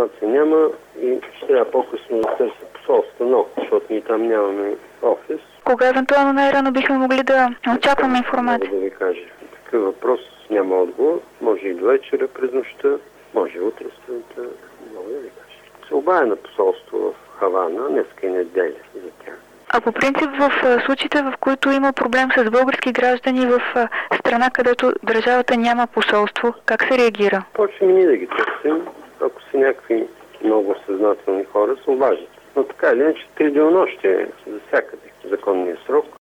информация няма и ще трябва по-късно да търся посолство, но защото ние там нямаме офис. Кога евентуално най-рано бихме могли да очакваме информация? Мога да ви кажа. Такъв въпрос няма отговор. Може и до вечера през нощта, може и утре сутринта. Мога да ви кажа. Молба е на посолство в Хавана, днеска и неделя за тях. А по принцип в случаите, в които има проблем с български граждани в страна, където държавата няма посолство, как се реагира? Почваме ние да ги търсим. Ако са някакви много съзнателни хора, се обаждат. Но така или иначе 3 денонощия за всякъде законния срок.